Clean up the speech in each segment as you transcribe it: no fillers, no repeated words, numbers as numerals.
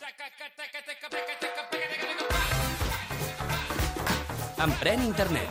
Emprèn internet.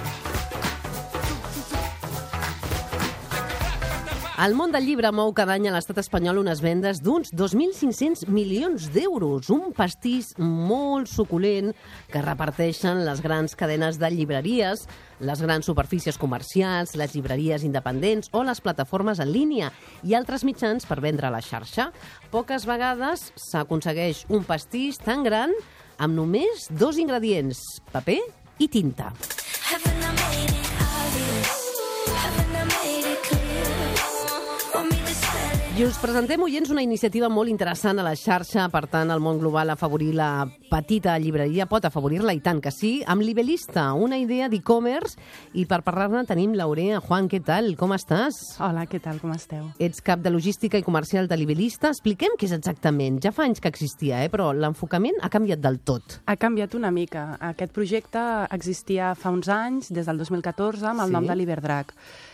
El món del llibre mou cada any a l'estat espanyol unes vendes d'uns 2.500 milions d'euros. Un pastís molt suculent que reparteixen les grans cadenes de llibreries, les grans superfícies comercials, les llibreries independents o les plataformes en línia i altres mitjans per vendre a la xarxa. Poques vegades s'aconsegueix un pastís tan gran amb només 2 ingredients, paper i tinta. I us presentem, oients, una iniciativa molt interessant a la xarxa. Per tant, el món global afavorir la petita llibreria pot afavorir-la, i tant que sí, amb Libelista, una idea d'e-commerce. I per parlar-ne tenim l'Aurea. Juan, què tal? Com estàs? Hola, què tal? Com esteu? Ets cap de logística i comercial de Libelista. Expliquem què és exactament. Ja fa anys que existia, però l'enfocament ha canviat del tot. Ha canviat una mica. Aquest projecte existia fa uns anys, des del 2014, amb el nom de Liberdrac.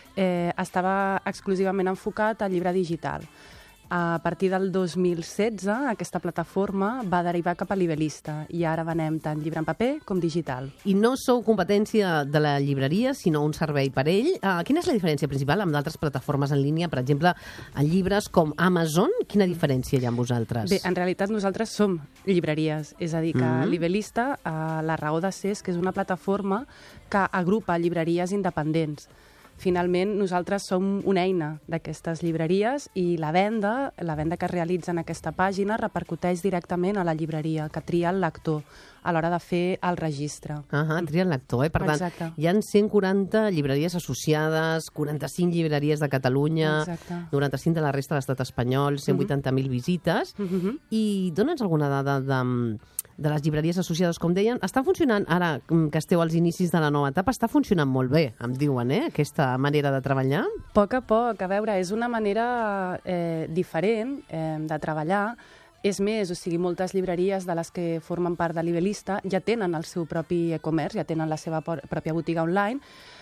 Estava exclusivament enfocat al llibre digital. A partir del 2016, aquesta plataforma va derivar cap a Libelista i ara venem tant llibre en paper com digital. I no sou competència de la llibreria, sinó un servei per ell. Quina és la diferència principal amb d'altres plataformes en línia? Per exemple, en llibres com Amazon, quina diferència hi ha amb vosaltres? Bé, en realitat nosaltres som llibreries, és a dir, que Libelista, la raó de ser és que és una plataforma que agrupa llibreries independents. Finalment, nosaltres som una eina d'aquestes llibreries i la venda que es realitza en aquesta pàgina repercuteix directament a la llibreria, que tria el lector a l'hora de fer el registre. Tria el lector, Per tant, Exacte. hi ha 140 llibreries associades, 45 llibreries de Catalunya, Exacte. 95 de la resta de l'estat espanyol, 180.000 visites. I dona'ns alguna dada de les llibreries associades, com deien. Està funcionant, ara que esteu als inicis de la nova etapa, està funcionant molt bé, em diuen, aquesta manera de treballar? A poc, a veure, és una manera diferent de treballar. És més, o sigui, moltes llibreries de les que formen part de Libelista ja tenen el seu propi e-commerce, ja tenen la seva pròpia botiga online.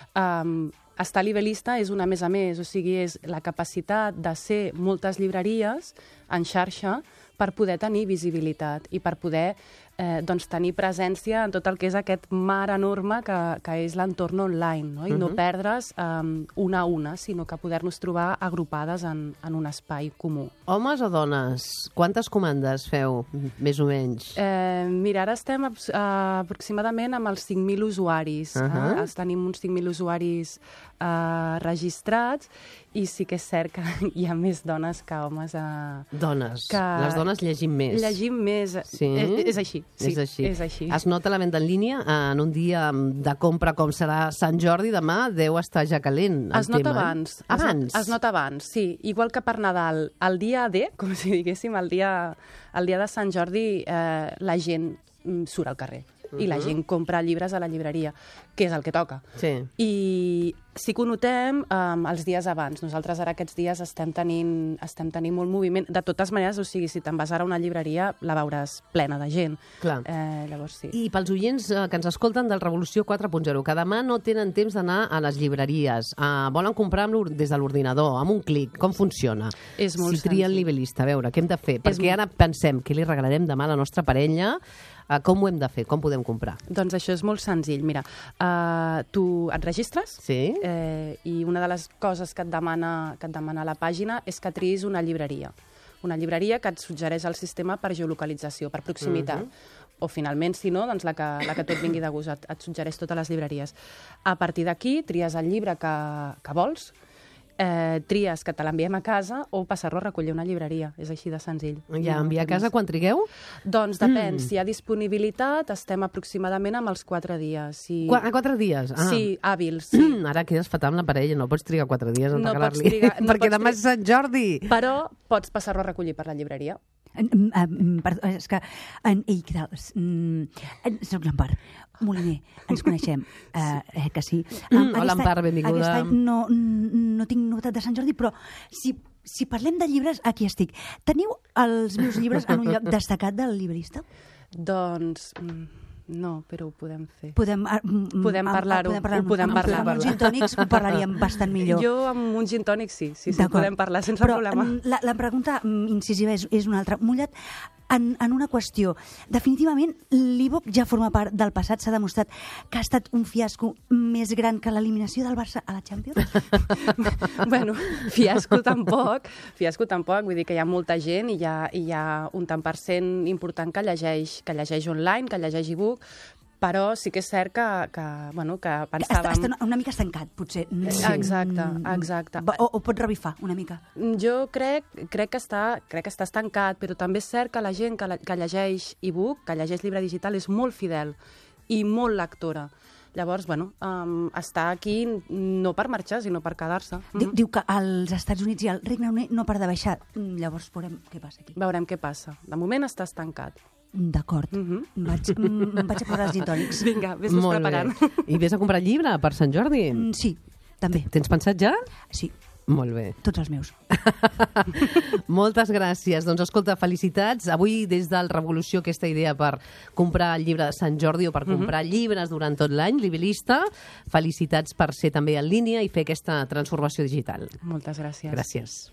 Estar a Libelista és una més a més, o sigui, és la capacitat de ser moltes llibreries en xarxa per poder tenir visibilitat i per poder tenir presència en tot el que és aquest mar enorme que és l'entorn online, no? I no perdre's una a una, sinó que poder-nos trobar agrupades en un espai comú. Homes o dones? Quantes comandes feu, més o menys? Mira, ara estem aproximadament amb els 5.000 usuaris. Tenim uns 5.000 usuaris registrats i sí que és cert que hi ha més dones que homes. Dones. Les dones llegim més. Llegim més. Sí? És així. Sí, és així. Es nota la venda en línia en un dia de compra com serà Sant Jordi, demà deu estar ja calent el Es nota tema. abans. Abans? Es nota abans, sí. Igual que per Nadal, el dia D, com si diguéssim, el dia de Sant Jordi, la gent surt al carrer. I la gent compra llibres a la llibreria, que és el que toca. Sí. I sí que ho notem els dies abans. Nosaltres ara aquests dies estem tenint molt moviment. De totes maneres, o sigui, si te'n vas ara a una llibreria, la veuràs plena de gent. Clar. Llavors, sí. I pels oients que ens escolten del Revolució 4.0, que demà no tenen temps d'anar a les llibreries, volen comprar des de l'ordinador, amb un clic, com funciona? És molt si trien senzill. Libelista, a veure, què hem de fer? Perquè ara pensem que li regalarem demà a la nostra parella. Com ho hem de fer? Com podem comprar? Doncs això és molt senzill. Mira, tu et registres. Sí. I una de les coses que et demana la pàgina és que triïs una llibreria. Una llibreria que et suggereix el sistema per geolocalització, per proximitat. O finalment, si no, doncs la que tot vingui de gust, et suggereix totes les llibreries. A partir d'aquí, tries el llibre que vols, tries que te l'enviem a casa o passar-lo a recollir una llibreria. És així de senzill. Ja, enviar a casa quan trigueu? Doncs depèn. Si hi ha disponibilitat, estem aproximadament amb els 4 dies. A 4 dies? Sí, hàbils. Sí. Ara quedes fatal amb la parella, no pots trigar 4 dies en regalar-li. No perquè demà és Sant Jordi. Però pots passar-lo a recollir per la llibreria. Perdó, és que... Ei, què tal? Soc l'Empar Moliner, ens coneixem, que sí. Hola, Empar, benvinguda. Aquest any no tinc novetat de Sant Jordi, però si parlem de llibres, aquí estic. Teniu els meus llibres en un lloc destacat del Libelista? Doncs... No, però ho podem fer. Podem parlar-ho. Amb uns gin tònics ho parlaríem bastant millor. Jo amb uns gin tònics sí, podem parlar sense problema. La pregunta incisiva és una altra. Mullat, en una qüestió. Definitivament, l'e-book ja forma part del passat. S'ha demostrat que ha estat un fiasco més gran que l'eliminació del Barça a la Champions. Bueno, fiasco tampoc, vull dir que hi ha molta gent i hi ha un tant per cent important que llegeix online, que llegeix e-book, però sí que és cert que pensàvem... Està una mica estancat, potser. Exacte. O pot revifar una mica. Jo crec que està estancat, però també és cert que la gent que llegeix e-book, que llegeix llibre digital, és molt fidel i molt lectora. Llavors, està aquí no per marxar, sinó per quedar-se. Diu que als Estats Units i al Regne Unit no para de baixar. Llavors veurem què passa aquí. Veurem què passa. De moment està estancat. D'acord. Vaig a posar els gintònics. Vinga, vés-nos preparant. I vés a comprar llibre per Sant Jordi? Sí, també. Tens pensat ja? Sí. Molt bé. Tots els meus. Moltes gràcies. Doncs escolta, felicitats. Avui des del Revolució aquesta idea per comprar el llibre de Sant Jordi o per comprar llibres durant tot l'any, Libelista. Felicitats per ser també en línia i fer aquesta transformació digital. Moltes gràcies. Gràcies.